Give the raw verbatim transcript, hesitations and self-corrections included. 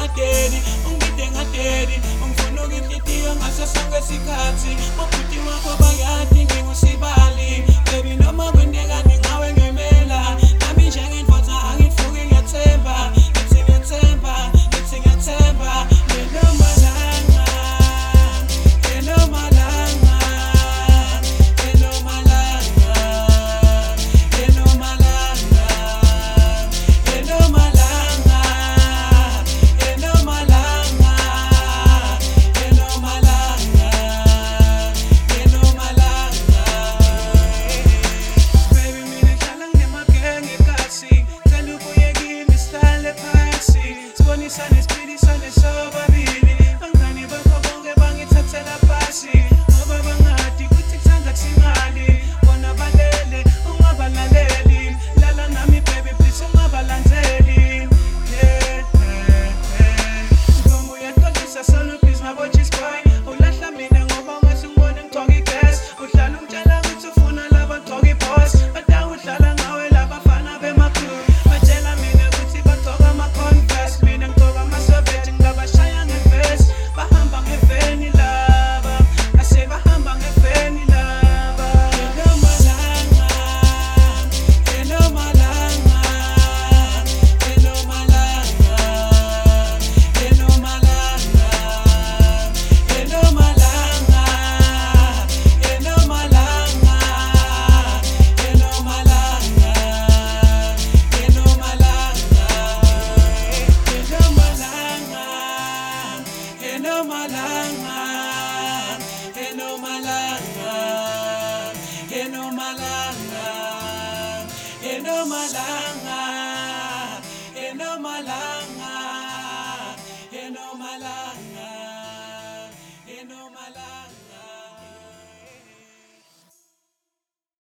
ngateri, ungide ngateri, ungifuna ukintitiyo ngaso sonke isikhathi. Ubhuti wakho bayathi ngingusibali, baby noma kwenzekani ngawe ngimela. Nami njengendvodza angitfuki ngiyathemba, ngithi ngiyathemba, ngithi ngiyathemba. Lelo malanga, lelo malanga, lelo malanga, lelo malanga, lelo malanga, lelo malanga, lelo malanga, lelo malanga. Baby mina ngihlala nginemagenge ekasi, cela ubuye kimi sihlale phansi, sibonisane siphikisane sobabili. Bangani bakho bonke bangithathela phasi, ngoba bangadi kuthi kuthanda thimali. Bona balele ungabalaleli, lala nami baby please ungabalandzeli. Yeah, yeah, yeah. Ngibonga uyaxolisa solo please mabotshis boy, ulahla mina ngoba ungathi ngibone ngigcoka igas. Uhlala umtshela ukuthi ufuna laba gcoka i-boss, bada udlala ngawe labafana bemakhulu. Batshela mina ukuthi bagcoka ama-Converse, mina ngigcoka ama-Soviet ngingabashaya ngevesi. Bahamba ngeveni laba, ase bahamba ngeveni laba. Lelo malanga, lelo malanga, lelo malanga, lelo malanga, lelo malanga, lelo malanga, lelo malanga, lelo malanga, lelo malanga, lelo malanga, lelo malanga, lelo malanga, lelo malanga, lelo malanga, lelo malanga, lelo malanga.